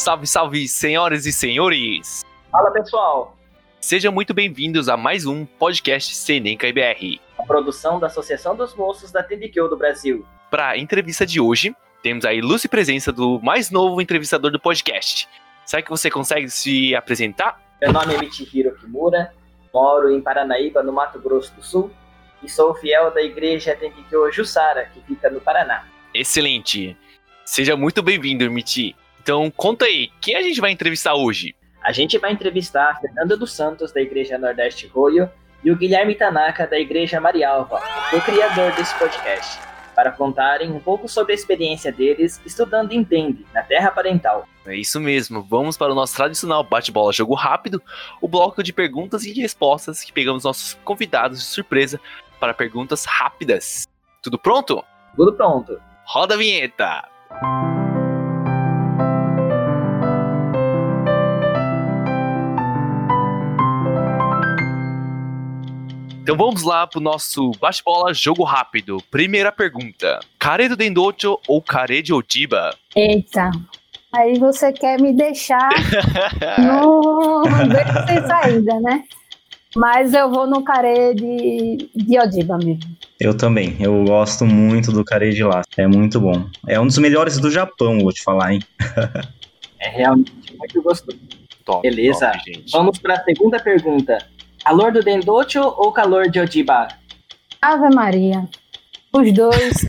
Salve, salve, senhoras e senhores! Fala, pessoal! Sejam muito bem-vindos a mais um podcast Senemca IBR. A produção da Associação dos Moços da Tendikyo do Brasil. Para a entrevista de hoje, temos a ilustre presença do mais novo entrevistador do podcast. Será que você consegue se apresentar? Meu nome é Michihiro Kimura, moro em Paranaíba, no Mato Grosso do Sul, e sou fiel da igreja Tendikyo Jussara, que fica no Paraná. Excelente! Seja muito bem-vindo, Michi. Então, conta aí, quem a gente vai entrevistar hoje? A gente vai entrevistar a Fernanda dos Santos, da Igreja Nordeste Royo, e o Guilherme Tanaka, da Igreja Marialva, o criador desse podcast, para contarem um pouco sobre a experiência deles estudando Entende, na Terra Parental. É isso mesmo, vamos para o nosso tradicional bate-bola jogo rápido, o bloco de perguntas e respostas que pegamos nossos convidados de surpresa para perguntas rápidas. Tudo pronto? Tudo pronto. Roda a vinheta! Então vamos lá pro nosso bate-bola jogo rápido. Primeira pergunta. Kare do Dendocho ou Kare de Ojiba? Eita, aí você quer me deixar no beco sem saída, né? Mas eu vou no Kare de Ojiba mesmo. Eu também, eu gosto muito do Kare de lá, é muito bom. É um dos melhores do Japão, vou te falar, hein? É realmente muito gostoso. Top, Beleza, top, gente. Vamos para a segunda pergunta. Calor do Dendocho ou calor de Ojiba? Ave Maria, os dois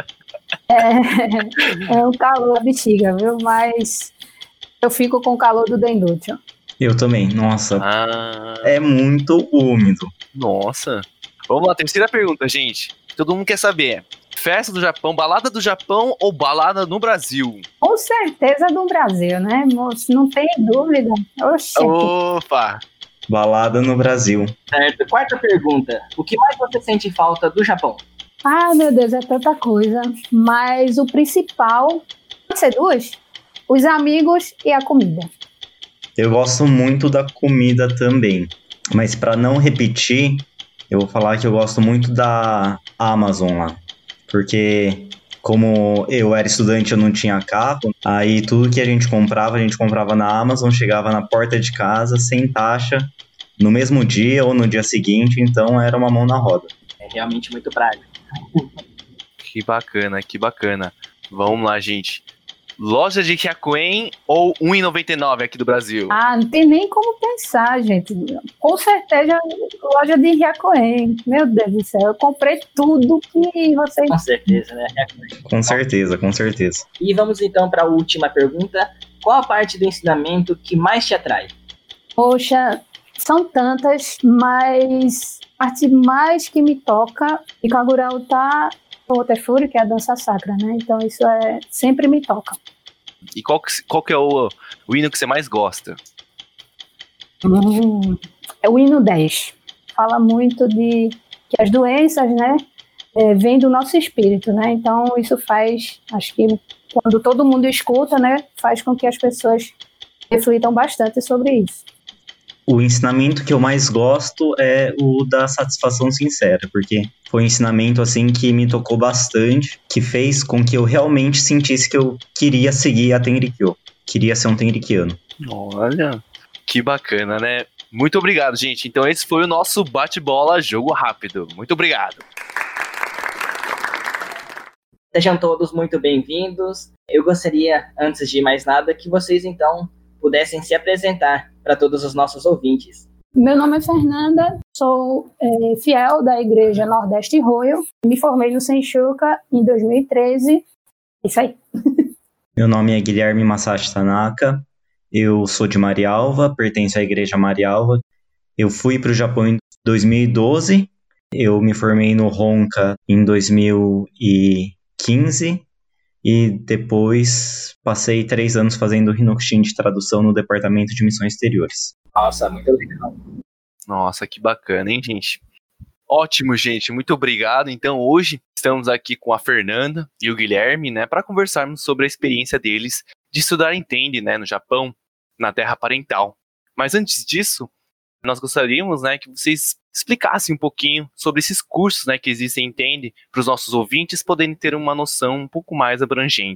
é um calor da bexiga, viu? Mas eu fico com o calor do Dendocho. Eu também, nossa, é muito úmido. Nossa. Vamos lá, terceira pergunta, gente. Todo mundo quer saber. Festa do Japão, balada do Japão ou balada no Brasil? Com certeza do Brasil, né, moço? Não tem dúvida. Oxi. Opa! Balada no Brasil. Certo. Quarta pergunta. O que mais você sente falta do Japão? Ah, meu Deus, é tanta coisa. Mas o principal, pode ser duas? Os amigos e a comida. Eu gosto muito da comida também, mas para não repetir, eu vou falar que eu gosto muito da Amazon lá, porque como eu era estudante, eu não tinha carro, aí tudo que a gente comprava na Amazon, chegava na porta de casa, sem taxa, no mesmo dia ou no dia seguinte, então era uma mão na roda. É realmente muito prático. Que bacana, que bacana. Vamos lá, gente. Loja de Hyakuen ou 1,99 aqui do Brasil? Ah, não tem nem como pensar, gente. Com certeza, loja de Hyakuen. Meu Deus do céu, eu comprei tudo que vocês... Com certeza, né? Com certeza, com certeza. E vamos então para a última pergunta. Qual a parte do ensinamento que mais te atrai? Poxa, são tantas, mas a parte mais que me toca, e Kagura Uta o Otefuri, que é a dança sacra, né? Então isso sempre me toca. E qual que é o hino que você mais gosta? É o hino 10. Fala muito de que as doenças, né, vêm do nosso espírito, né? Então isso faz, acho que quando todo mundo escuta, né, faz com que as pessoas reflitam bastante sobre isso. O ensinamento que eu mais gosto é o da satisfação sincera, porque foi um ensinamento assim que me tocou bastante, que fez com que eu realmente sentisse que eu queria seguir a Tenrikyo, queria ser um tenrikiano. Olha, que bacana, né? Muito obrigado, gente. Então esse foi o nosso bate-bola jogo rápido. Muito obrigado. Sejam todos muito bem-vindos. Eu gostaria, antes de mais nada, que vocês então pudessem se apresentar para todos os nossos ouvintes. Meu nome é Fernanda, sou fiel da Igreja Nordeste Royo, me formei no Senshuka em 2013, isso aí. Meu nome é Guilherme Masashi Tanaka, eu sou de Marialva, pertenço à Igreja Marialva. Eu fui para o Japão em 2012, eu me formei no Honka em 2015, e depois passei 3 anos fazendo Hinokushin de tradução no Departamento de Missões Exteriores. Nossa, muito legal. Nossa, que bacana, hein, gente? Ótimo, gente, muito obrigado. Então hoje estamos aqui com a Fernanda e o Guilherme, né, para conversarmos sobre a experiência deles de estudar Entende, né, no Japão, na Terra Parental. Mas antes disso, nós gostaríamos, né, que vocês explicassem um pouquinho sobre esses cursos, né, que existem em Entende, para os nossos ouvintes poderem ter uma noção um pouco mais abrangente.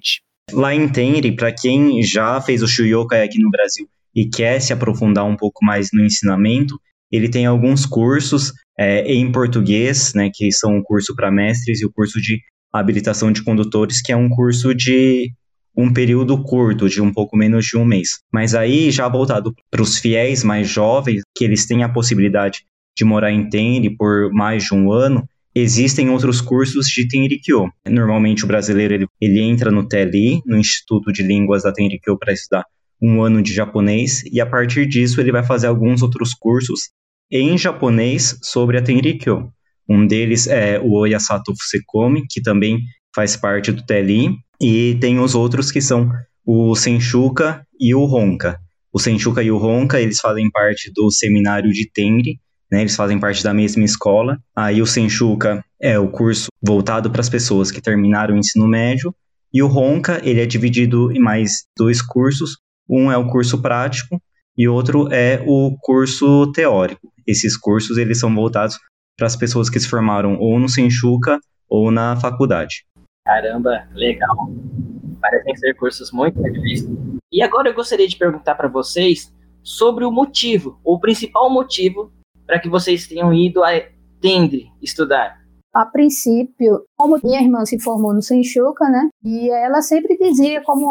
Lá em Tenri, para quem já fez o Shuyokai aqui no Brasil e quer se aprofundar um pouco mais no ensinamento, ele tem alguns cursos em português, né, que são o curso para mestres e o curso de habilitação de condutores, que é um curso de um período curto, de um pouco menos de um mês. Mas aí, já voltado para os fiéis mais jovens, que eles têm a possibilidade de morar em Tenri por mais de um ano, existem outros cursos de Tenrikyo. Normalmente o brasileiro ele entra no TLI, no Instituto de Línguas da Tenrikyo, para estudar um ano de japonês, e a partir disso ele vai fazer alguns outros cursos em japonês sobre a Tenrikyo. Um deles é o Oyasato Fusekomi, que também faz parte do TLI, e tem os outros que são o Senshuka e o Honka. O Senshuka e o Honka, eles fazem parte do seminário de Tenri, né, eles fazem parte da mesma escola. Aí o Senshuka é o curso voltado para as pessoas que terminaram o ensino médio, e o Honka, ele é dividido em mais 2 cursos. Um é o curso prático e outro é o curso teórico. Esses cursos, eles são voltados para as pessoas que se formaram ou no Senshuka ou na faculdade. Caramba, legal. Parecem ser cursos muito difíceis. E agora eu gostaria de perguntar para vocês sobre o motivo, o principal motivo para que vocês tenham ido a Tenri estudar. A princípio, como minha irmã se formou no Senshuka, né? E ela sempre dizia como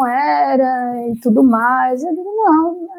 era e tudo mais. Eu digo, não,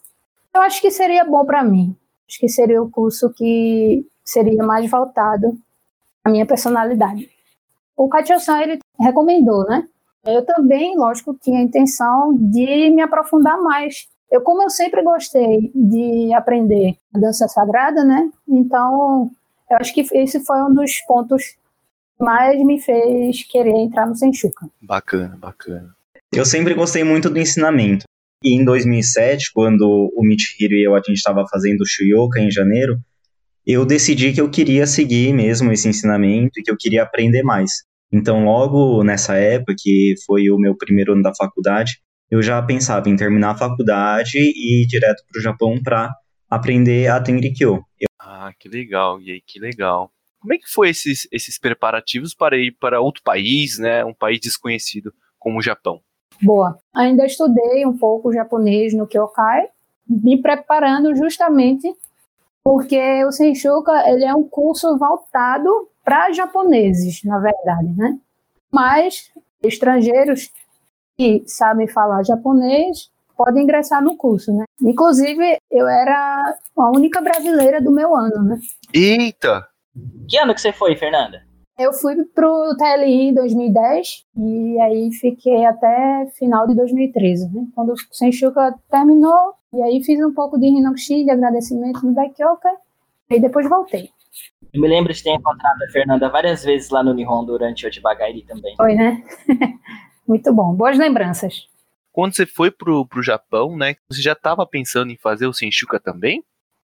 eu acho que seria bom para mim. Acho que seria o curso que seria mais voltado à minha personalidade. O Kachio-san, ele recomendou, né? Eu também, lógico, tinha a intenção de me aprofundar mais. Como eu sempre gostei de aprender a dança sagrada, né? Então, eu acho que esse foi um dos pontos que mais me fez querer entrar no Senshuka. Bacana, bacana. Eu sempre gostei muito do ensinamento. E em 2007, quando o Michihiro e a gente estava fazendo o Shuyoka em janeiro, eu decidi que eu queria seguir mesmo esse ensinamento e que eu queria aprender mais. Então, logo nessa época, que foi o meu primeiro ano da faculdade, eu já pensava em terminar a faculdade e ir direto para o Japão para aprender a Tenrikyo. Ah, que legal, e aí, que legal. Como é que foi esses preparativos para ir para outro país, né, um país desconhecido como o Japão? Boa. Ainda estudei um pouco japonês no Kyokai, me preparando justamente porque o Senshuka, ele é um curso voltado para japoneses, na verdade, né? Mas estrangeiros que sabem falar japonês podem ingressar no curso, né? Inclusive, eu era a única brasileira do meu ano, né? Eita! Que ano que você foi, Fernanda? Eu fui pro TLI em 2010 e aí fiquei até final de 2013, né? Quando o Senshuka terminou, e aí fiz um pouco de Hinokushi, de agradecimento no Daikyokai, e depois voltei. Eu me lembro de ter encontrado a Fernanda várias vezes lá no Nihon durante o Ojibagairi também. Foi, né? Muito bom, boas lembranças. Quando você foi pro Japão, né, você já estava pensando em fazer o Senshuka também?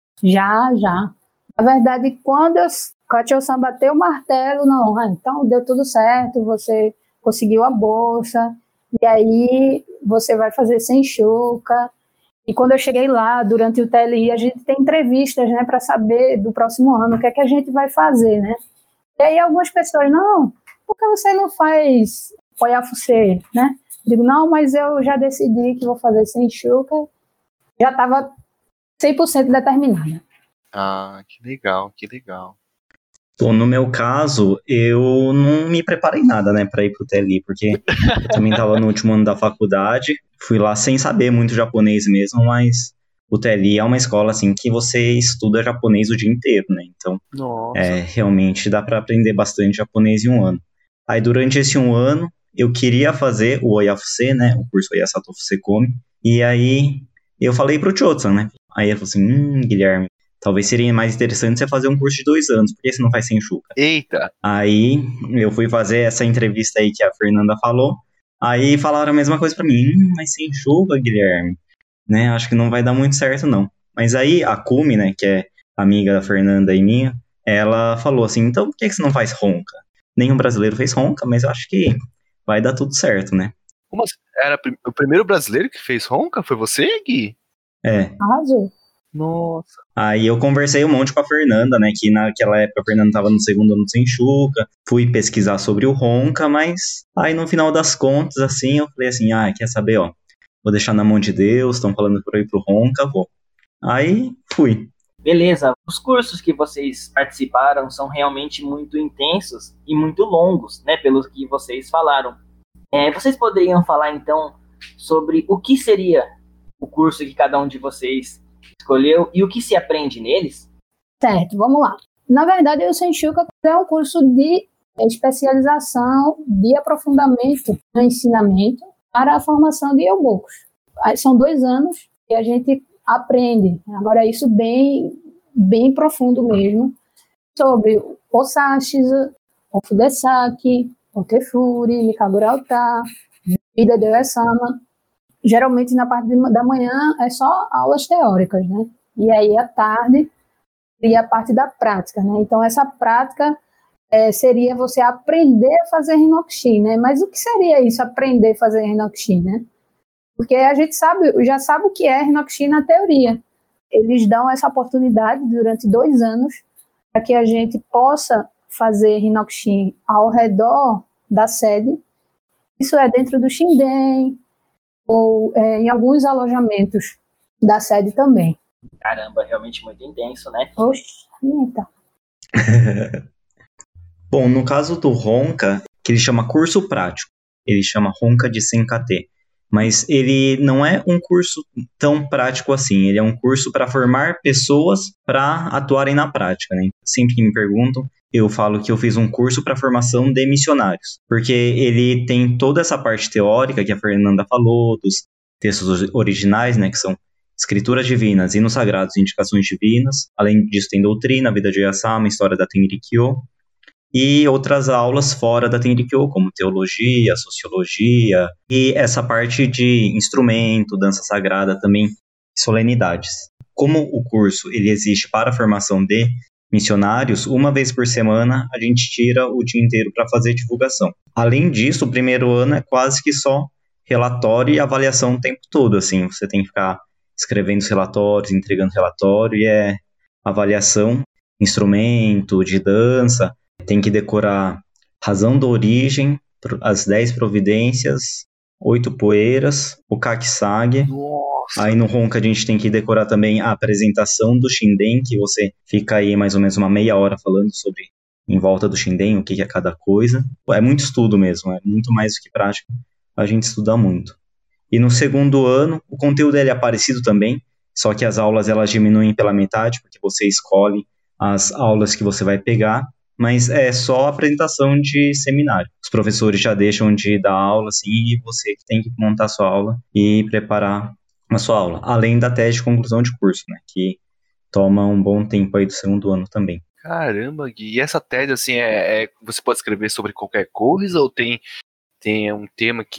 Já. Na verdade, quando o Kachio-san bateu o martelo, não, então deu tudo certo, você conseguiu a bolsa, e aí você vai fazer Senshuka. E quando eu cheguei lá, durante o TLI, a gente tem entrevistas, né, para saber do próximo ano o que é que a gente vai fazer, né? E aí algumas pessoas, não, por que você não faz Oyafuse, né? Digo, não, mas eu já decidi que vou fazer Senshuka, já estava 100% determinada. Ah, que legal, que legal. Bom, no meu caso, eu não me preparei nada, né, para ir pro TLI, porque eu também estava no último ano da faculdade, fui lá sem saber muito japonês mesmo, mas o TLI é uma escola, assim, que você estuda japonês o dia inteiro, né, então realmente dá para aprender bastante japonês em um ano. Aí, durante esse um ano, eu queria fazer o Oyafuse, né, o curso Oyasato Fusekomi, e aí eu falei pro Chotsan, né, aí ele falou assim, Guilherme, talvez seria mais interessante você fazer um curso de 2 anos, por que você não faz Senshuka? Eita! Aí eu fui fazer essa entrevista aí que a Fernanda falou, aí falaram a mesma coisa pra mim, mas Senshuka, Guilherme, né, acho que não vai dar muito certo não. Mas aí a Kumi, né, que é amiga da Fernanda e minha, ela falou assim, então por que você não faz Honka? Nenhum brasileiro fez Honka, mas eu acho que vai dar tudo certo, né? Como assim? Era o primeiro brasileiro que fez Honka? Foi você, Gui? É. Arrasou. Nossa. Aí eu conversei um monte com a Fernanda, né? Que naquela época a Fernanda estava no segundo ano do Senchuca. Fui pesquisar sobre o Ronca, mas aí no final das contas, assim, eu falei assim, quer saber, ó, vou deixar na mão de Deus, estão falando por aí pro Ronca, vou. Aí fui. Beleza, os cursos que vocês participaram são realmente muito intensos e muito longos, né, pelo que vocês falaram. Vocês poderiam falar, então, sobre o que seria o curso que cada um de vocês escolheu e o que se aprende neles? Certo, vamos lá. Na verdade, o Senchuca é um curso de especialização, de aprofundamento no ensinamento para a formação de eubocos. São 2 anos que a gente aprende, agora isso bem profundo mesmo, sobre o Sashisa, o Fudesaki, o Tefuri, Mikagura Ota, Vida de Oesama. Geralmente na parte da manhã é só aulas teóricas, né? E aí à tarde seria a parte da prática, né? Então essa prática seria você aprender a fazer Hinokushi, né? Mas o que seria isso, aprender a fazer Hinokushi, né? Porque a gente já sabe o que é Hinokushi na teoria. Eles dão essa oportunidade durante 2 anos para que a gente possa fazer Hinokushi ao redor da sede. Isso é dentro do Shinden ou em alguns alojamentos da sede também. Caramba, realmente muito intenso, né? Oxe, então. Bom, no caso do Ronca, que ele chama curso prático, ele chama Ronca de Senkate, mas ele não é um curso tão prático assim, ele é um curso para formar pessoas para atuarem na prática, né? Sempre que me perguntam, eu falo que eu fiz um curso para formação de missionários, porque ele tem toda essa parte teórica que a Fernanda falou, dos textos originais, né, que são escrituras divinas, hinos sagrados e indicações divinas. Além disso, tem doutrina, vida de Yasama, história da Tenrikyo, e outras aulas fora da Tenrikyo, como teologia, sociologia, e essa parte de instrumento, dança sagrada também, solenidades. Como o curso ele existe para a formação de missionários, uma vez por semana a gente tira o dia inteiro para fazer divulgação. Além disso, o primeiro ano é quase que só relatório e avaliação o tempo todo, assim, você tem que ficar escrevendo os relatórios, entregando relatório, e avaliação, instrumento, de dança, tem que decorar razão da origem, as 10 providências, 8 poeiras, o Kakisage. Nossa. Aí no Ronca a gente tem que decorar também a apresentação do Shinden, que você fica aí mais ou menos uma meia hora falando sobre em volta do Shinden, o que é cada coisa. É muito estudo mesmo, é muito mais do que prática, a gente estuda muito. E no segundo ano, o conteúdo é parecido também, só que as aulas elas diminuem pela metade, porque você escolhe as aulas que você vai pegar, mas é só apresentação de seminário. Os professores já deixam de dar aula, assim, e você que tem que montar a sua aula e preparar a sua aula. Além da tese de conclusão de curso, né, que toma um bom tempo aí do segundo ano também. Caramba, Gui. E essa tese, assim, você pode escrever sobre qualquer coisa ou tem um tema que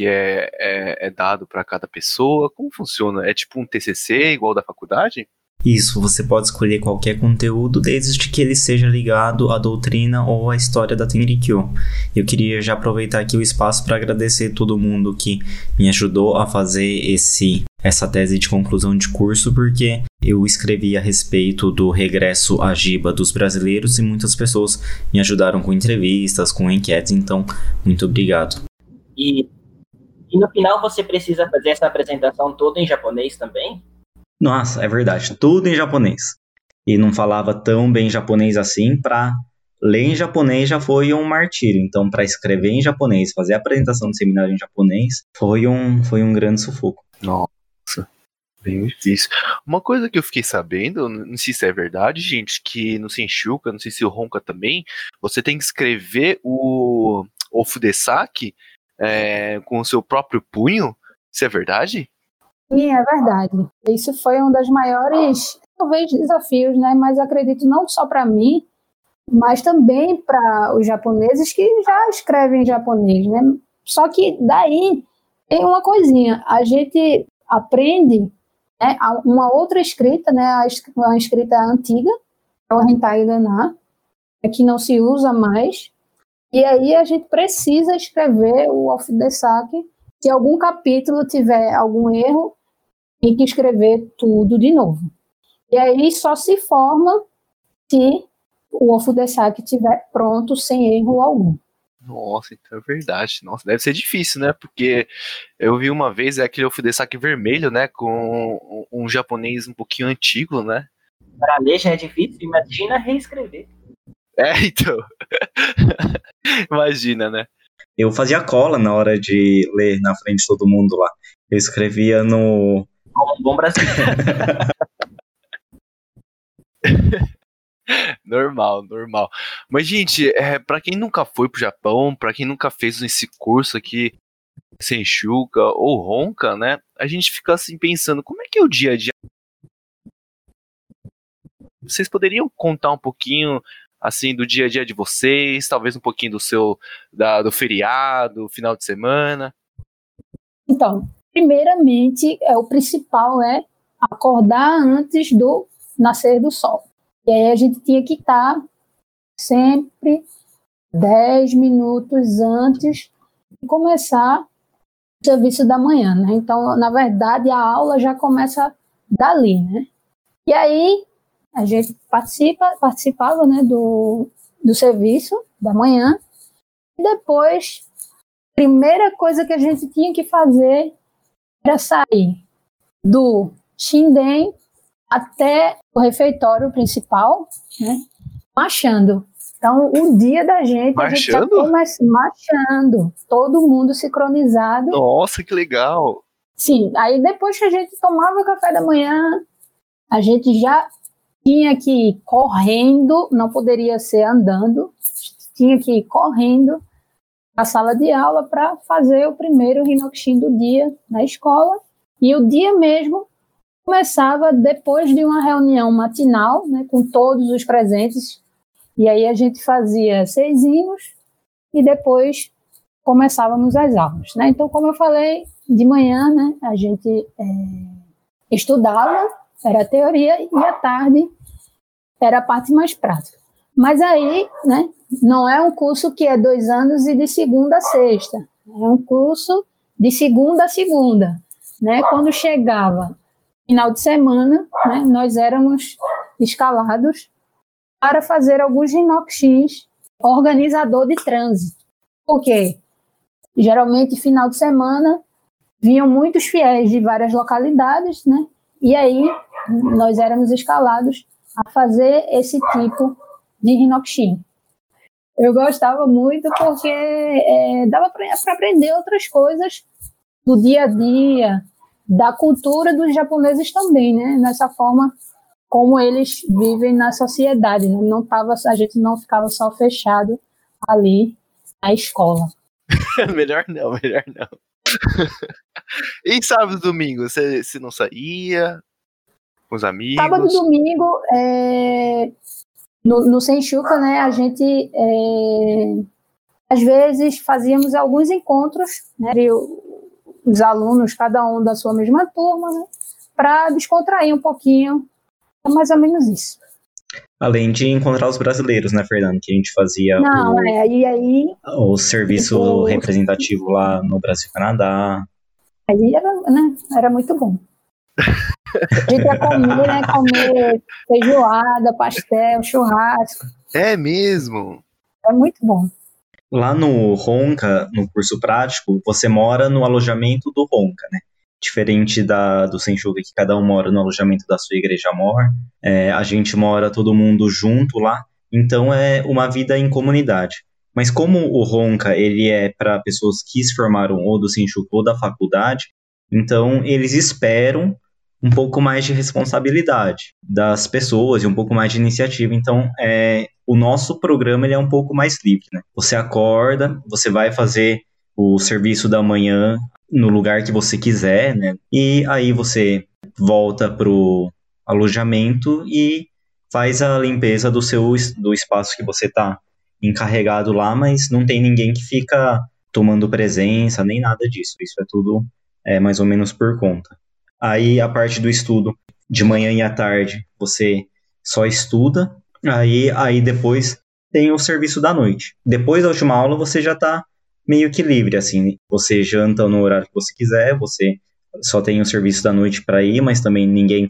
é dado para cada pessoa? Como funciona? É tipo um TCC igual da faculdade? Isso, você pode escolher qualquer conteúdo desde que ele seja ligado à doutrina ou à história da Tenrikyo. Eu queria já aproveitar aqui o espaço para agradecer todo mundo que me ajudou a fazer essa tese de conclusão de curso, porque eu escrevi a respeito do regresso à Giba dos brasileiros e muitas pessoas me ajudaram com entrevistas, com enquetes, então muito obrigado. E no final você precisa fazer essa apresentação toda em japonês também? Nossa, é verdade, tudo em japonês. E não falava tão bem japonês assim, para ler em japonês já foi um martírio. Então, para escrever em japonês, fazer a apresentação do seminário em japonês, foi um grande sufoco. Nossa, bem difícil. Uma coisa que eu fiquei sabendo, não sei se é verdade, gente, que no Senchuca, não sei se o Ronca também, você tem que escrever o Fudesaki com o seu próprio punho. Isso é verdade? Sim, é verdade. Isso foi um dos maiores, talvez, desafios, né? Mas acredito não só para mim, mas também para os japoneses que já escrevem japonês, né? Só que daí tem uma coisinha, a gente aprende, né, uma outra escrita, né? Uma escrita antiga, o Hentai Gana, que não se usa mais, e aí a gente precisa escrever o Ofudesaki. Se algum capítulo tiver algum erro, tem que escrever tudo de novo. E aí só se forma se o Ofudessac estiver pronto sem erro algum. Nossa, então é verdade. Nossa, deve ser difícil, né? Porque eu vi uma vez aquele Ofudessac vermelho, né? Com um japonês um pouquinho antigo, né? Para ler já é difícil, imagina reescrever. Então. Imagina, né? Eu fazia cola na hora de ler na frente de todo mundo lá. Eu escrevia no... Como um bom brasileiro. Normal. Mas, gente, pra quem nunca foi pro Japão, pra quem nunca fez esse curso aqui, Senshuka ou Honka, né? A gente fica assim pensando, como é que é o dia a dia? Vocês poderiam contar um pouquinho, assim, do dia a dia de vocês, talvez um pouquinho do feriado, final de semana? Então, primeiramente, o principal é acordar antes do nascer do sol. E aí a gente tinha que estar sempre 10 minutos antes de começar o serviço da manhã, né? Então, na verdade, a aula já começa dali, né? E aí a gente participava, né, do serviço da manhã. E depois, a primeira coisa que a gente tinha que fazer era sair do Shinden até o refeitório principal, né, marchando. Então, o dia da gente, marchando? A gente marchando, todo mundo sincronizado. Nossa, que legal! Sim, aí depois que a gente tomava o café da manhã, a gente já tinha que ir correndo, não poderia ser andando, tinha que ir correndo à sala de aula para fazer o primeiro Hinokushin do dia na escola. E o dia mesmo começava depois de uma reunião matinal, né, com todos os presentes. E aí a gente fazia 6 hinos e depois começávamos as aulas, né? Então, como eu falei, de manhã, né, a gente estudava, era a teoria, e à tarde era a parte mais prática. Mas aí, né, não é um curso que é 2 anos e de segunda a sexta. É um curso de segunda a segunda, né? Quando chegava final de semana, né, nós éramos escalados para fazer alguns Hinokushins organizador de trânsito. Por quê? Geralmente, final de semana, vinham muitos fiéis de várias localidades, né? E aí nós éramos escalados a fazer esse tipo de Hinokushin. Eu gostava muito porque dava para aprender outras coisas do dia a dia, da cultura dos japoneses também, né? Nessa forma como eles vivem na sociedade, né? A gente não ficava só fechado ali na escola. Melhor não. E sábado e domingo, você não saía com os amigos? Sábado e domingo, no Senshuka, né, a gente às vezes fazíamos alguns encontros, né, os alunos, cada um da sua mesma turma, né, para descontrair um pouquinho. É mais ou menos isso. Além de encontrar os brasileiros, né, Fernando? Que a gente fazia o serviço representativo lá no Brasil e Canadá. Aí era muito bom. A gente ia comer feijoada, pastel, churrasco. É mesmo? É muito bom. Lá no Honka, no curso prático, você mora no alojamento do Honka, né? Diferente do Senshuka, que cada um mora no alojamento da sua igreja mor. A gente mora todo mundo junto lá, então é uma vida em comunidade. Mas como o Honka, ele é para pessoas que se formaram ou do Senshuka ou da faculdade, então eles esperam um pouco mais de responsabilidade das pessoas e um pouco mais de iniciativa. Então, o nosso programa ele é um pouco mais livre, né? Você acorda, você vai fazer o serviço da manhã no lugar que você quiser, né? E aí você volta pro alojamento e faz a limpeza do espaço que você tá encarregado lá, mas não tem ninguém que fica tomando presença, nem nada disso. Isso é tudo mais ou menos por conta. Aí a parte do estudo de manhã e à tarde você só estuda, aí depois tem o serviço da noite. Depois da última aula você já tá meio que livre, assim, você janta no horário que você quiser, você só tem o serviço da noite para ir, mas também ninguém tá lá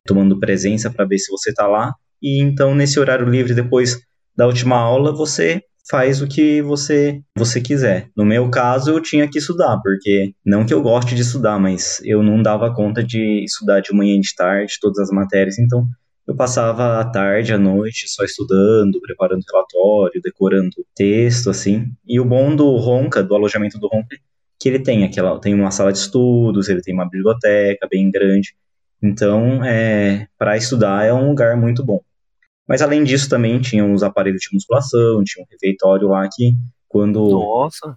tomando presença para ver se você está lá. E então, nesse horário livre, depois da última aula, você faz o que você quiser. No meu caso, eu tinha que estudar, porque não que eu goste de estudar, mas eu não dava conta de estudar de manhã e de tarde, todas as matérias, então eu passava a tarde, à noite, só estudando, preparando relatório, decorando texto, assim. E o bom do Ronca, do alojamento do Ronca, é que ele tem uma sala de estudos, ele tem uma biblioteca bem grande. Então, para estudar é um lugar muito bom. Mas além disso também tinha uns aparelhos de musculação, tinha um refeitório lá que quando Nossa.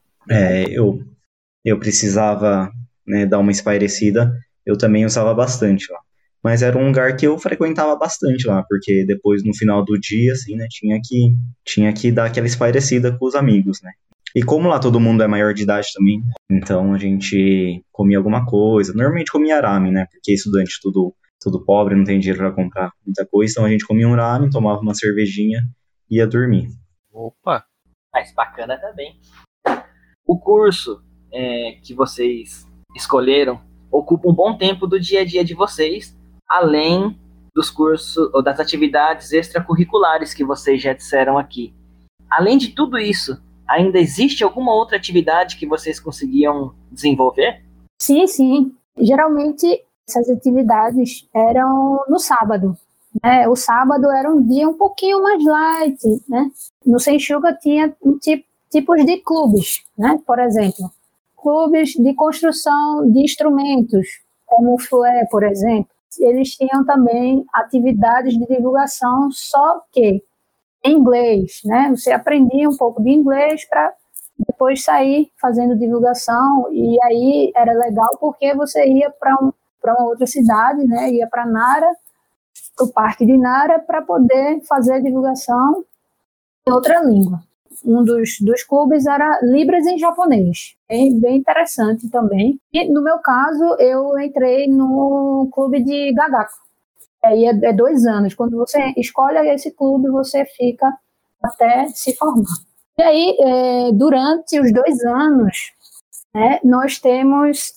eu precisava, né, dar uma espairecida, eu também usava bastante lá. Mas era um lugar que eu frequentava bastante lá, porque depois no final do dia, assim, né, tinha que dar aquela espairecida com os amigos, né. E como lá todo mundo é maior de idade também, então a gente comia alguma coisa, normalmente comia arame, né, porque estudante tudo pobre, não tem dinheiro para comprar muita coisa, então a gente comia um ramen, tomava uma cervejinha e ia dormir. Opa! Mas bacana também. O curso que vocês escolheram ocupa um bom tempo do dia a dia de vocês, além dos cursos ou das atividades extracurriculares que vocês já disseram aqui. Além de tudo isso, ainda existe alguma outra atividade que vocês conseguiam desenvolver? Sim, sim. Geralmente essas atividades eram no sábado, né? O sábado era um dia um pouquinho mais light, né? No Senchuga tinha tipos de clubes, né? Por exemplo, clubes de construção de instrumentos, como o FUE, por exemplo. Eles tinham também atividades de divulgação, só que em inglês, né? Você aprendia um pouco de inglês para depois sair fazendo divulgação, e aí era legal porque você ia para uma outra cidade, né? Ia para Nara, para o Parque de Nara, para poder fazer a divulgação em outra língua. Um dos clubes era Libras em japonês, bem interessante também. E no meu caso, eu entrei no clube de Gagaku. Aí é 2 anos. Quando você escolhe esse clube, você fica até se formar. E aí, durante os 2 anos, né, nós temos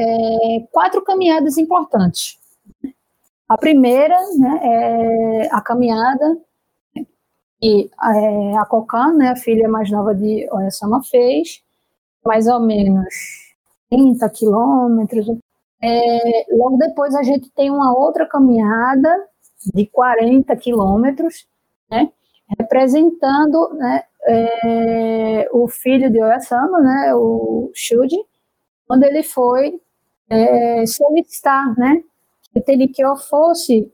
4 caminhadas importantes. A primeira, né, é a caminhada que a Kokan, né, a filha mais nova de Oyasama, fez, mais ou menos 30 quilômetros. Logo depois a gente tem uma outra caminhada de 40 quilômetros, né, representando, né, o filho de Oyasama, né, o Shuji, quando ele foi solicitar, né, que Tenkyo fosse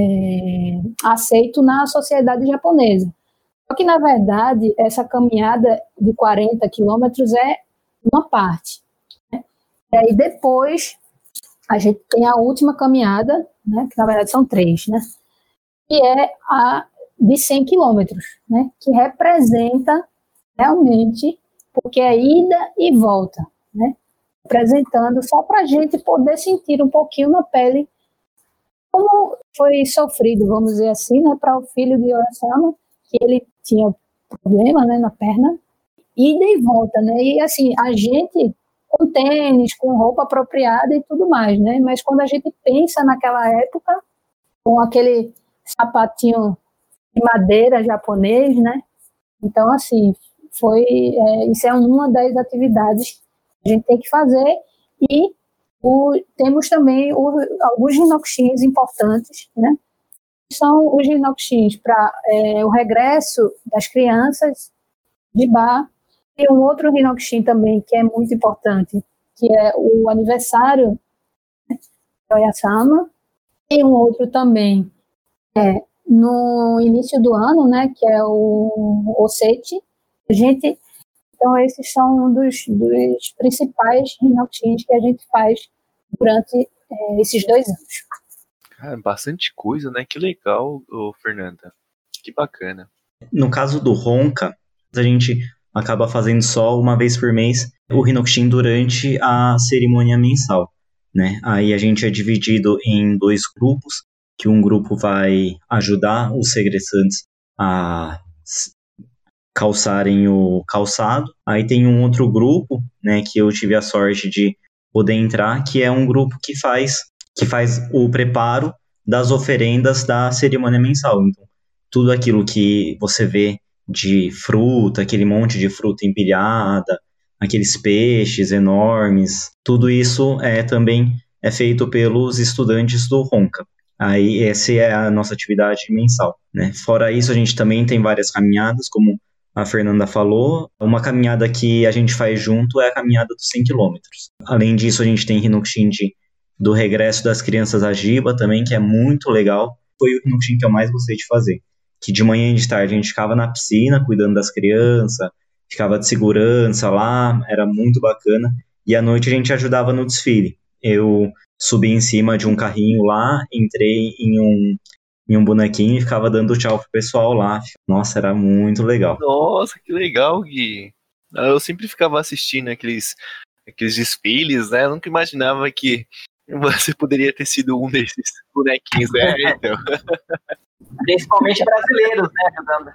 aceito na sociedade japonesa. Só que, na verdade, essa caminhada de 40 quilômetros é uma parte, né? E aí depois a gente tem a última caminhada, né, que na verdade são 3, né, que é a de 100 quilômetros, né, que representa realmente, porque é ida e volta, né, representando só para a gente poder sentir um pouquinho na pele como foi sofrido, vamos dizer assim, né, para o filho de Oyasama, que ele tinha problema, né, na perna, ida e volta, né, e assim, a gente com tênis, com roupa apropriada e tudo mais, né, mas quando a gente pensa naquela época, com aquele sapatinho de madeira japonês, né, então assim, isso é uma das atividades que a gente tem que fazer, e temos também alguns rinokushins importantes, né? São os rinokushins para o regresso das crianças de bar. Tem um outro rinokushin também que é muito importante, que é o aniversário de Oyasama. Tem um outro também no início do ano, né? Que é o Osechi. Então, esses são dos principais rinokushins que a gente faz durante esses 2 anos. Cara, bastante coisa, né? Que legal, Fernanda. Que bacana. No caso do Ronca, a gente acaba fazendo só uma vez por mês o Rinokushin durante a cerimônia mensal, né? Aí a gente é dividido em 2 grupos, que um grupo vai ajudar os segressantes a calçarem o calçado. Aí tem um outro grupo, né, que eu tive a sorte de poder entrar, que é um grupo que faz o preparo das oferendas da cerimônia mensal. Então, tudo aquilo que você vê de fruta, aquele monte de fruta empilhada, aqueles peixes enormes, tudo isso também é feito pelos estudantes do Ronca. Aí essa é a nossa atividade mensal, né? Fora isso, a gente também tem várias caminhadas, como a Fernanda falou. Uma caminhada que a gente faz junto é a caminhada dos 100 km. Além disso, a gente tem Hinukshindi do regresso das crianças à Giba também, que é muito legal. Foi o Hinukshindi que eu mais gostei de fazer. Que de manhã e de tarde a gente ficava na piscina, cuidando das crianças, ficava de segurança lá, era muito bacana. E à noite a gente ajudava no desfile. Eu subi em cima de um carrinho lá, entrei em um bonequinho e ficava dando tchau pro pessoal lá. Nossa, era muito legal. Nossa, que legal, Gui. Eu sempre ficava assistindo aqueles desfiles, né? Eu nunca imaginava que você poderia ter sido um desses bonequinhos, né? Então. Principalmente brasileiros, né, Fernanda?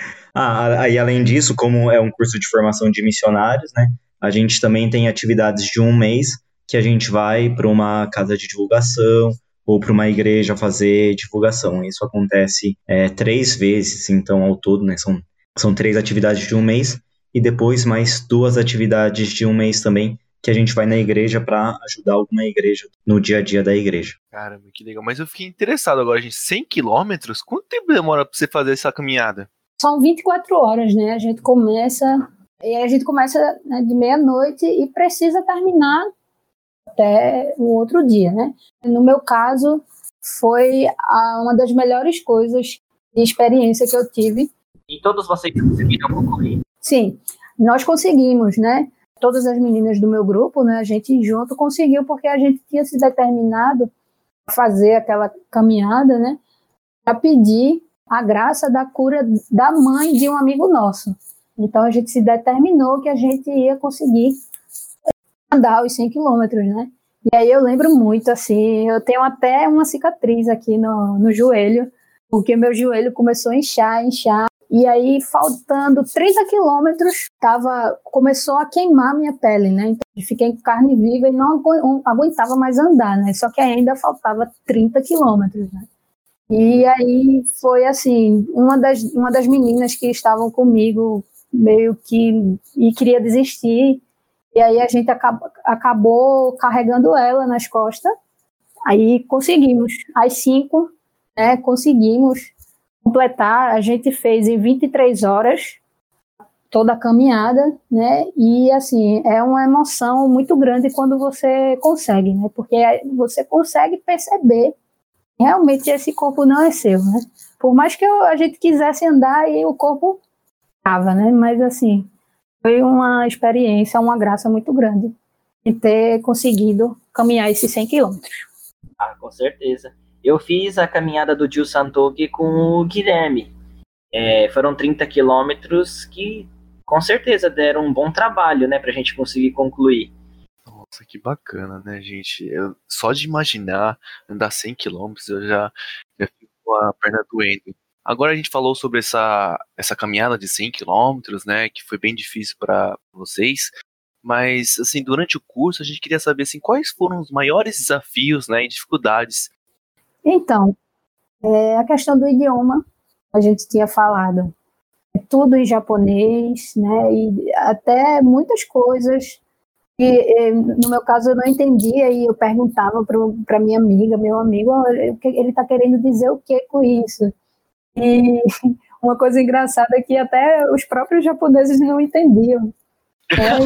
Aí além disso, como é um curso de formação de missionários, né? A gente também tem atividades de um mês que a gente vai para uma casa de divulgação ou para uma igreja fazer divulgação. Isso acontece 3 vezes, então, ao todo, né? São 3 atividades de um mês e depois mais 2 atividades de um mês também, que a gente vai na igreja para ajudar alguma igreja no dia a dia da igreja. Caramba, que legal. Mas eu fiquei interessado agora, gente. 100 quilômetros? Quanto tempo demora para você fazer essa caminhada? São 24 horas, né? A gente começa né, de meia-noite e precisa terminar até o outro dia, né? No meu caso, foi uma das melhores coisas de experiência que eu tive. E todos vocês conseguiram concluir? Sim, nós conseguimos, né? Todas as meninas do meu grupo, né? A gente junto conseguiu, porque a gente tinha se determinado a fazer aquela caminhada, né? Para pedir a graça da cura da mãe de um amigo nosso. Então a gente se determinou que a gente ia conseguir andar os 100 quilômetros, né? E aí eu lembro muito, assim, eu tenho até uma cicatriz aqui no joelho, porque meu joelho começou a inchar, e aí faltando 30 quilômetros, começou a queimar minha pele, né? Então eu fiquei em carne viva e não aguentava mais andar, né? Só que ainda faltava 30 quilômetros, né? E aí foi assim, uma das meninas que estavam comigo meio que queria desistir, e aí a gente acabou carregando ela nas costas. Aí conseguimos, às 5, né, conseguimos completar. A gente fez em 23 horas toda a caminhada, né, e assim, é uma emoção muito grande quando você consegue, né, porque você consegue perceber realmente esse corpo não é seu, né, por mais que a gente quisesse andar e o corpo estava, né, mas assim, foi uma experiência, uma graça muito grande de ter conseguido caminhar esses 100 quilômetros. Ah, com certeza. Eu fiz a caminhada do Gil Santoghi com o Guilherme. Foram 30 quilômetros que, com certeza, deram um bom trabalho, né, pra gente conseguir concluir. Nossa, que bacana, né, gente? Só de imaginar andar 100 quilômetros, eu já fico com a perna doendo. Agora a gente falou sobre essa caminhada de 100 quilômetros, né, que foi bem difícil para vocês, mas, assim, durante o curso a gente queria saber, assim, quais foram os maiores desafios, né, e dificuldades. Então, a questão do idioma, a gente tinha falado, tudo em japonês, né, e até muitas coisas que, no meu caso, eu não entendia, e eu perguntava para minha amiga, meu amigo, ele está querendo dizer o que com isso? E uma coisa engraçada é que até os próprios japoneses não entendiam. Eu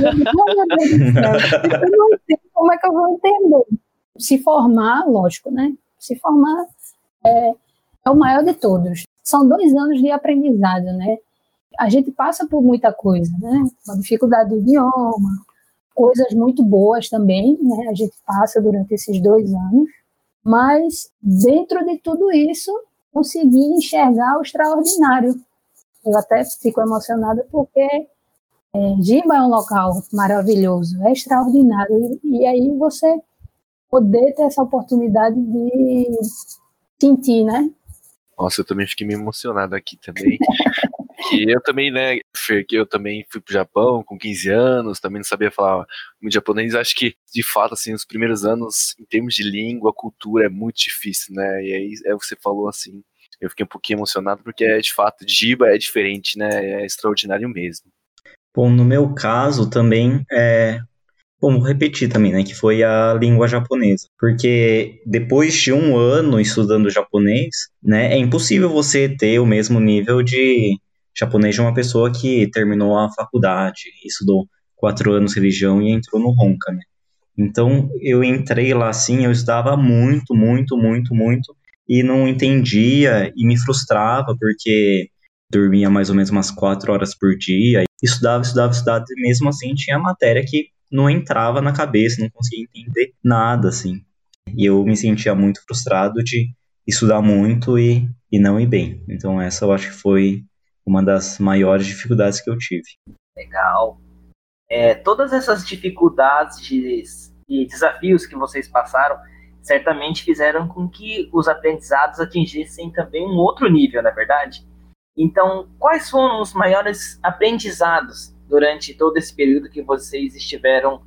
não entendo como é que eu vou entender. Se formar, lógico, né? Se formar é o maior de todos. São 2 anos de aprendizado, né? A gente passa por muita coisa, né? A dificuldade do idioma, coisas muito boas também, né? A gente passa durante esses 2 anos, mas dentro de tudo isso, consegui enxergar o extraordinário. Eu até fico emocionada porque Giba é um local maravilhoso, é extraordinário, e aí você poder ter essa oportunidade de sentir, né? Nossa, eu também fiquei meio emocionado aqui também. Que eu também, né, Fer, que eu também fui pro Japão com 15 anos, também não sabia falar muito japonês. Acho que, de fato, assim, os primeiros anos, em termos de língua, cultura, é muito difícil, né? E aí, você falou assim, eu fiquei um pouquinho emocionado, porque, de fato, Jiba é diferente, né? É extraordinário mesmo. Bom, no meu caso também bom, vou repetir também, né, que foi a língua japonesa. Porque depois de um ano estudando japonês, né, é impossível você ter o mesmo nível de japonês de uma pessoa que terminou a faculdade, estudou 4 anos religião e entrou no Honka, né? Então, eu entrei lá assim, eu estudava muito, muito, muito, muito, e não entendia e me frustrava, porque dormia mais ou menos umas 4 horas por dia, estudava, estudava, estudava, e mesmo assim tinha matéria que não entrava na cabeça, não conseguia entender nada, assim. E eu me sentia muito frustrado de estudar muito e não ir bem. Então essa eu acho que foi uma das maiores dificuldades que eu tive. Legal. Todas essas dificuldades e desafios que vocês passaram certamente fizeram com que os aprendizados atingissem também um outro nível, não é verdade? Então, quais foram os maiores aprendizados durante todo esse período que vocês estiveram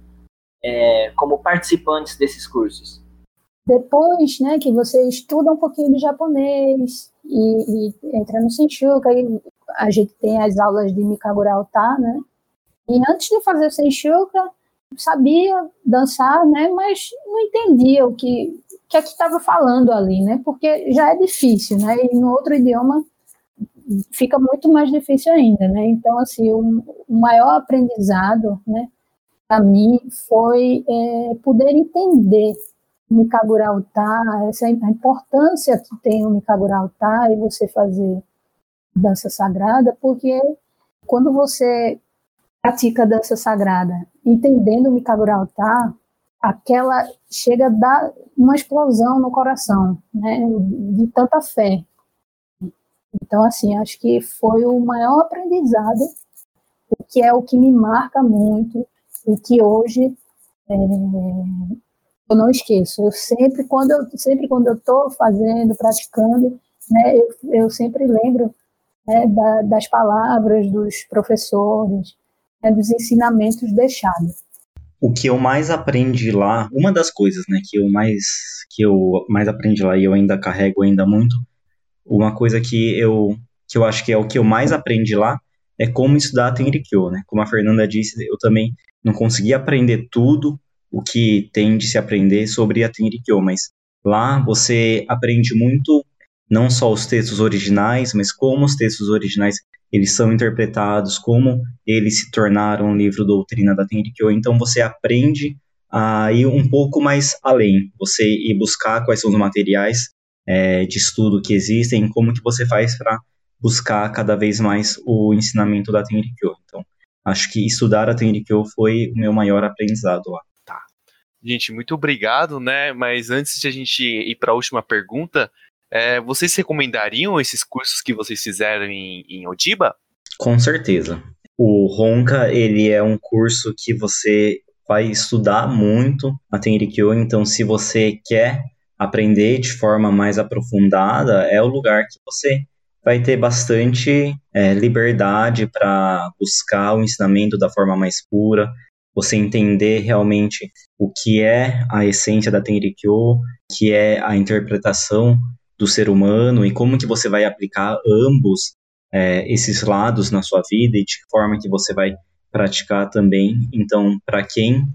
como participantes desses cursos? Depois, né, que você estuda um pouquinho de japonês e entra no Senshuka, aí a gente tem as aulas de Mikagura Ota, né? E antes de fazer o Senshuka, sabia dançar, né, mas não entendia o que é que estava falando ali, né? Porque já é difícil, né? E no outro idioma fica muito mais difícil ainda, né? Então, assim, o maior aprendizado, né, para mim foi poder entender o Mikagura Ota, a importância que tem o Mikagura Ota e você fazer dança sagrada, porque quando você pratica dança sagrada, entendendo o Mikagura Ota, aquela chega a dar uma explosão no coração, né, de tanta fé. Então, assim, acho que foi o maior aprendizado, o que é o que me marca muito e que hoje eu não esqueço. Eu sempre quando eu estou fazendo, praticando, né, eu sempre lembro, né, das palavras dos professores, né, dos ensinamentos deixados. O que eu mais aprendi lá, uma das coisas, né, que eu mais aprendi lá e eu ainda carrego ainda muito, uma coisa que eu acho que é o que eu mais aprendi lá é como estudar Tenrikyo, né? Como a Fernanda disse, eu também não consegui aprender tudo o que tem de se aprender sobre a Tenrikyo, mas lá você aprende muito, não só os textos originais, mas como os textos originais eles são interpretados, como eles se tornaram um livro doutrina da Tenrikyo. Então você aprende a ir um pouco mais além, você ir buscar quais são os materiais de estudo que existem, como que você faz para buscar cada vez mais o ensinamento da Tenrikyo. Então, acho que estudar a Tenrikyo foi o meu maior aprendizado lá. Tá. Gente, muito obrigado, né? Mas antes de a gente ir para a última pergunta, vocês recomendariam esses cursos que vocês fizeram em Ojiba? Com certeza. O Honka, ele é um curso que você vai estudar muito a Tenrikyo, então se você quer aprender de forma mais aprofundada, é o lugar que você vai ter bastante liberdade para buscar o ensinamento da forma mais pura, você entender realmente o que é a essência da Tenrikyo, que é a interpretação do ser humano e como que você vai aplicar ambos esses lados na sua vida e de que forma que você vai praticar também. Então, para quem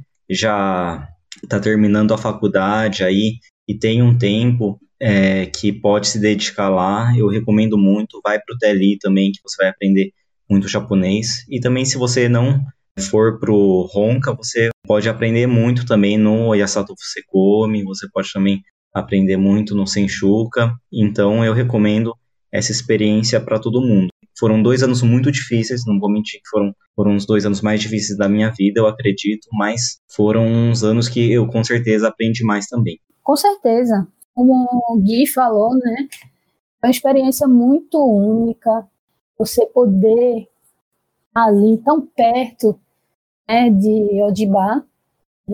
já está terminando a faculdade aí e tem um tempo que pode se dedicar lá, eu recomendo muito. Vai para o TLI também, que você vai aprender muito japonês. E também, se você não for para o Honka, você pode aprender muito também no Yasato Fusekomi, você pode também aprender muito no Senshuka. Então, eu recomendo essa experiência para todo mundo. Foram 2 anos muito difíceis, não vou mentir que foram os 2 anos mais difíceis da minha vida, eu acredito, mas foram uns anos que eu com certeza aprendi mais também. Com certeza. Como o Gui falou, né? É uma experiência muito única você poder ali tão perto, né, de Ojiba, né,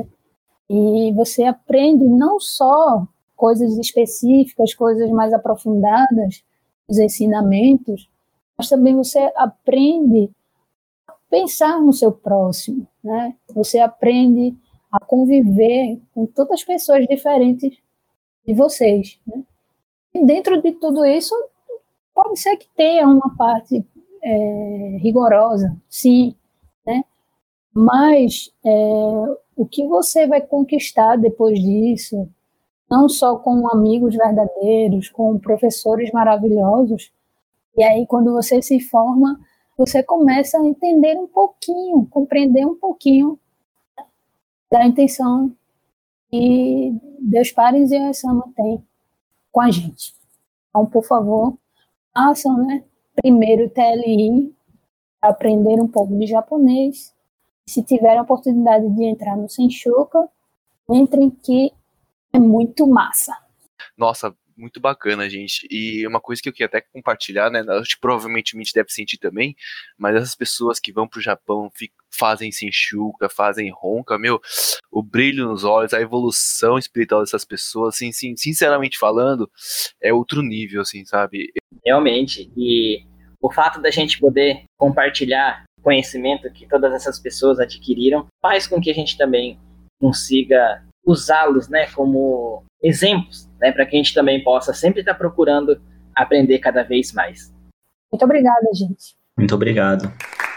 e você aprende não só coisas específicas, coisas mais aprofundadas, os ensinamentos, mas também você aprende a pensar no seu próximo, né? Você aprende a conviver com todas as pessoas diferentes de vocês, né? E dentro de tudo isso, pode ser que tenha uma parte rigorosa, sim, né? Mas o que você vai conquistar depois disso, não só com amigos verdadeiros, com professores maravilhosos, e aí quando você se forma, você começa a entender um pouquinho, compreender um pouquinho da intenção que Deus Pares e Osama tem com a gente. Então, por favor, façam, né? Primeiro TLI, aprender um pouco de japonês. Se tiver a oportunidade de entrar no Senshoka, entrem, que é muito massa. Nossa, muito bacana, gente. E uma coisa que eu queria até compartilhar, né? Acho que provavelmente o Mitch deve sentir também, mas essas pessoas que vão pro Japão, fazem Senshoka, fazem Honka, o brilho nos olhos, a evolução espiritual dessas pessoas, assim, sinceramente falando, é outro nível, assim, sabe? Realmente. E o fato da gente poder compartilhar conhecimento que todas essas pessoas adquiriram faz com que a gente também consiga usá-los, né, como exemplos, né, para que a gente também possa sempre estar procurando aprender cada vez mais. Muito obrigada, gente. Muito obrigado.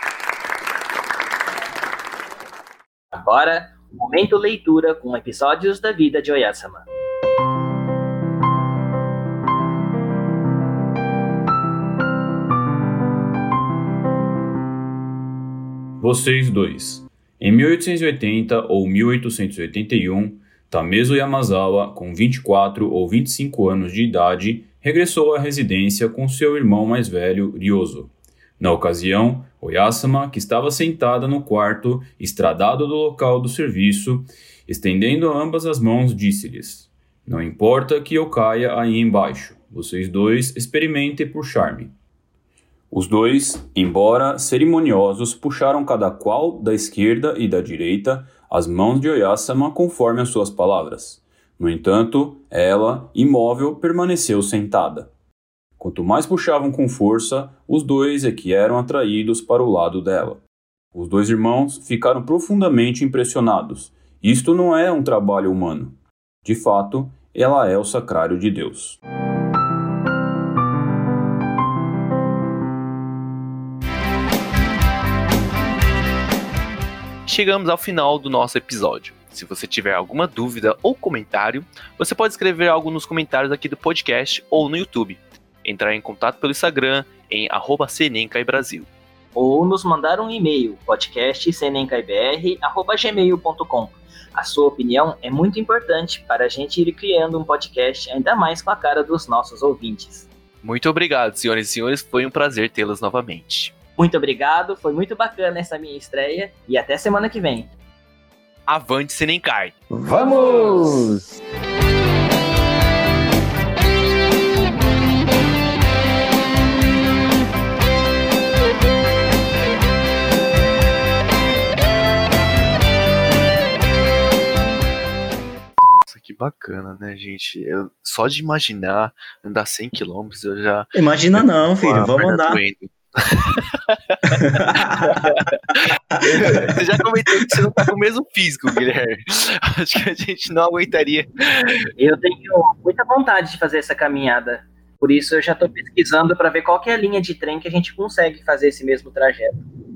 Agora, momento leitura com episódios da vida de Oyasama. Vocês dois. Em 1880 ou 1881, Tamezo Yamazawa, com 24 ou 25 anos de idade, regressou à residência com seu irmão mais velho, Ryozo. Na ocasião, Oyasama, que estava sentada no quarto, estradado do local do serviço, estendendo ambas as mãos, disse-lhes: "Não importa que eu caia aí embaixo, vocês dois experimentem puxar-me." Os dois, embora cerimoniosos, puxaram cada qual da esquerda e da direita as mãos de Oyasama conforme as suas palavras. No entanto, ela, imóvel, permaneceu sentada. Quanto mais puxavam com força, os dois é que eram atraídos para o lado dela. Os dois irmãos ficaram profundamente impressionados. Isto não é um trabalho humano. De fato, ela é o sacrário de Deus. Chegamos ao final do nosso episódio. Se você tiver alguma dúvida ou comentário, você pode escrever algo nos comentários aqui do podcast ou no YouTube. Entrar em contato pelo Instagram em @senencaibrasil. Ou nos mandar um e-mail, podcastsenencaiBR@gmail.com. A sua opinião é muito importante para a gente ir criando um podcast ainda mais com a cara dos nossos ouvintes. Muito obrigado, senhoras e senhores. Foi um prazer tê-los novamente. Muito obrigado, foi muito bacana essa minha estreia e até semana que vem. Avante, Senenkai! Vamos! Nossa, que bacana, né, gente? Só de imaginar andar 100 km, eu já... Imagina não, filho, vamos andar. Você já comentou que você não tá com o mesmo físico, Guilherme. Acho que a gente não aguentaria. Eu tenho muita vontade de fazer essa caminhada. Por isso eu já tô pesquisando para ver qual que é a linha de trem que a gente consegue fazer esse mesmo trajeto.